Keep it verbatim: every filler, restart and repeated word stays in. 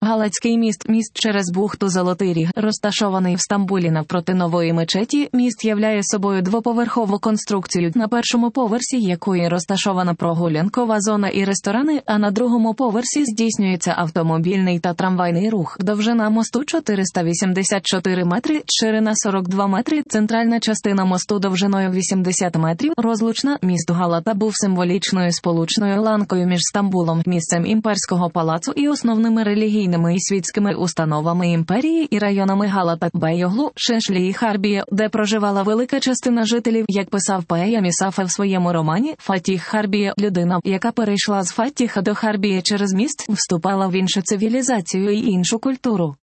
Галацький міст – міст через бухту Золотий Ріг, розташований в Стамбулі навпроти нової мечеті. Міст являє собою двоповерхову конструкцію, на першому поверсі якої розташована прогулянкова зона і ресторани, а на другому поверсі здійснюється автомобільний та трамвайний рух. Довжина мосту чотириста вісімдесят чотири метри, ширина сорок два метри, центральна частина мосту довжиною вісімдесят метрів. Розлучна. Міст Галата був символічною сполучною ланкою між Стамбулом, місцем імперського палацу і основними релігійними і світськими установами імперії і районами Галата, Бейоглу, Шешлі і Харбія, де проживала велика частина жителів, як писав Пея Місафе в своєму романі «Фатіх Харбія». Людина, яка перейшла з Фатіха до Харбії через міст, вступала в іншу цивілізацію і іншу культуру.